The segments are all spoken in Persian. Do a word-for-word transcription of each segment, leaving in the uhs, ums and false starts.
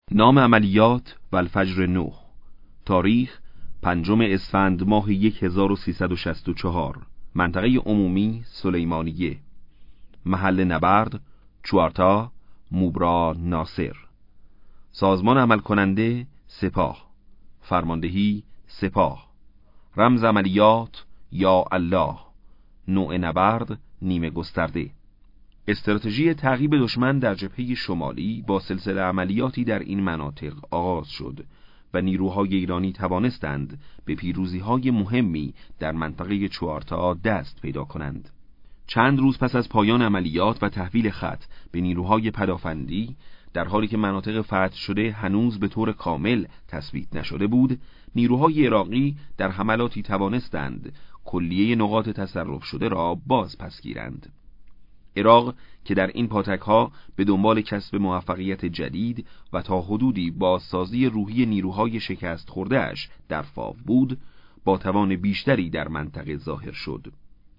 نام عملیات و الفجر نه. تاریخ پنجم اسفند ماه هزار و سیصد و شصت و چهار. منطقه عمومی سلیمانیه. محل نبرد چوارتا، موبرا، ناصر. سازمان عمل کننده سپاه. فرماندهی سپاه. رمز عملیات یا الله. نوع نبرد نیمه گسترده. استراتژی تعقیب دشمن در جبهه شمالی با سلسله عملیاتی در این مناطق آغاز شد و نیروهای ایرانی توانستند به پیروزی‌های مهمی در منطقه چوارتا دست پیدا کنند. چند روز پس از پایان عملیات و تحویل خط به نیروهای پدافندی، در حالی که مناطق فتح شده هنوز به طور کامل تثبیت نشده بود، نیروهای عراقی در حملاتی توانستند کلیه نقاط تصرف شده را باز پس گیرند. عراق که در این پاتک‌ها به دنبال کسب موفقیت جدید و تا حدودی بازسازی روحی نیروهای شکست خورده‌اش در فاو بود، با توان بیشتری در منطقه ظاهر شد.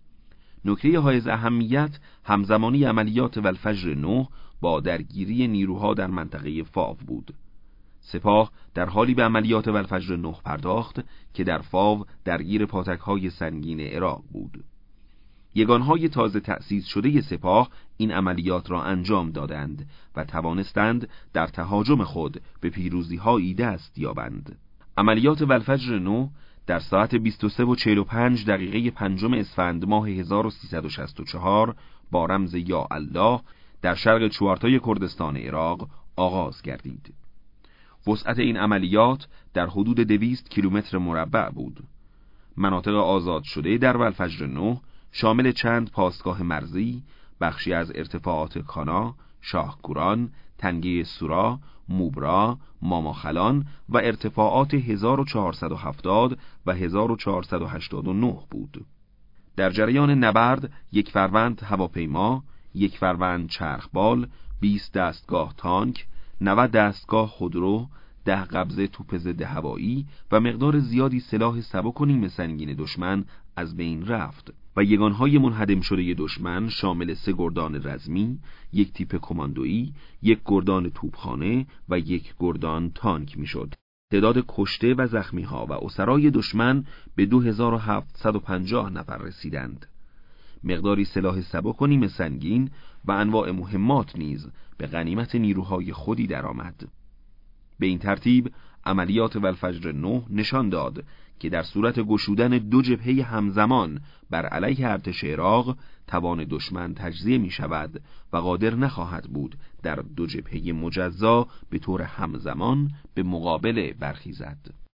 نکته حائز اهمیت همزمانی عملیات والفجر نه با درگیری نیروها در منطقه فاو بود. سپاه در حالی به عملیات والفجر نه پرداخت که در فاو درگیر پاتک‌های سنگین عراق بود. یگانهای تازه تأسیس شده سپاه این عملیات را انجام دادند و توانستند در تهاجم خود به پیروزی‌هایی دست یابند. عملیات والفجر نه در ساعت بیست و سه و چهل و پنج دقیقه پنجم اسفند ماه هزار و سیصد و شصت و چهار با رمز یا الله در شرق چوارتای کردستان عراق آغاز گردید. وسعت این عملیات در حدود دویست کیلومتر مربع بود. مناطق آزاد شده در والفجر نه شامل چند پاسگاه مرزی، بخشی از ارتفاعات کانا، شاهکوران، تنگه سورا، موبرا، ماماخلان و ارتفاعات هزار و چهارصد و هفتاد و هزار و چهارصد و هشتاد و نه بود. در جریان نبرد یک فروند هواپیما، یک فروند چرخبال، بیست دستگاه تانک، نود دستگاه خودرو، ده قبضه توپ ضد هوایی و مقدار زیادی سلاح سبک و نیمه سنگین دشمن از بین رفت و یگانهای منهدم شده دشمن شامل سه گردان رزمی، یک تیپ کماندویی، یک گردان توپخانه و یک گردان تانک میشد. تعداد کشته و زخمی‌ها و اسرای دشمن به دو هزار و هفتصد و پنجاه نفر رسیدند. مقداری سلاح سبک و نیمه سنگین و انواع مهمات نیز به غنیمت نیروهای خودی درآمد. به این ترتیب عملیات والفجر نه نشان داد که در صورت گشودن دو جبهه همزمان بر علیه ارتش عراق توان دشمن تجزیه می شود و قادر نخواهد بود در دو جبهه مجزا به طور همزمان به مقابله برخیزد.